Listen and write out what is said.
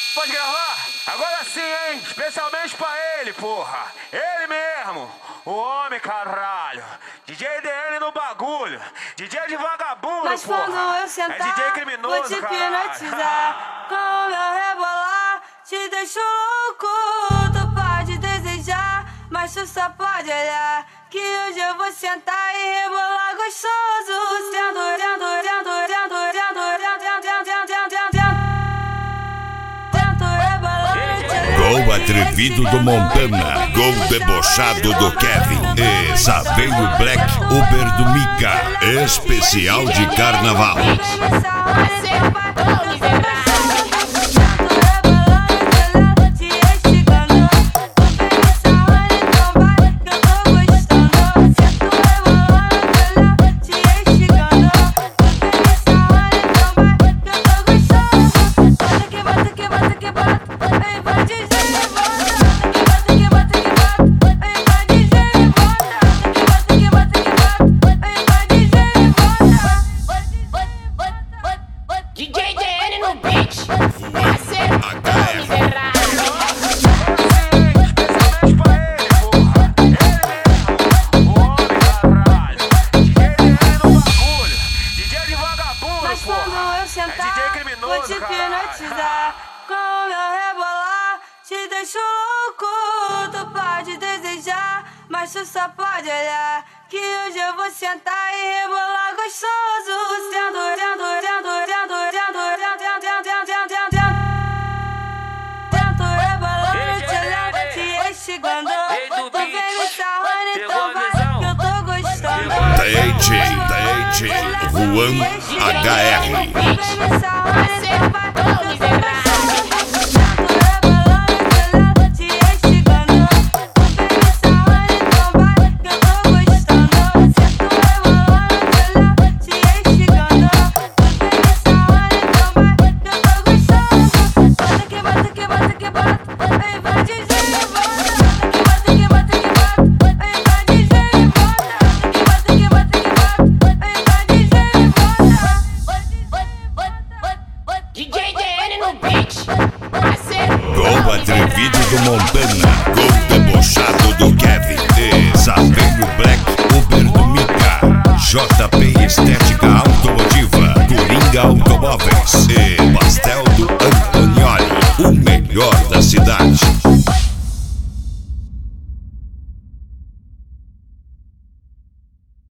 Pode gravar? Agora sim, hein? Especialmente pra ele, porra. Ele mesmo. O homem, caralho. DJ DN no bagulho. DJ de vagabundo, mas porra. Quando eu sentar, é DJ criminoso, vou te hipnotizar. Com o meu rebolar, te deixo louco. Tu pode desejar, mas tu só pode olhar. Que hoje eu vou sentar e rebolar gostoso. Gol atrevido do Montana, gol debochado do Kevin e Saveiro Black Uber do Mika, especial de carnaval. DJ DN no beat, parceiro, mas quando eu sentar, vou te hipnotizar. Com o meu rebolar, te deixo louco. Tu pode desejar, mas tu só pode olhar. Que hoje eu vou sentar e rebolar gostoso. Tento rebolando, te olhando, te instigando. Tu vem me sarrando, então vai que eu tô gostando. DJ Juan HR. DJ DN no beat, parceiro. Gol atrevido do Montana, gol debochado do Kevin e Saveiro Black Uber do Mika, JP Estética Automotiva, Coringa Automóveis e Pastel do Antonioli, o melhor da cidade.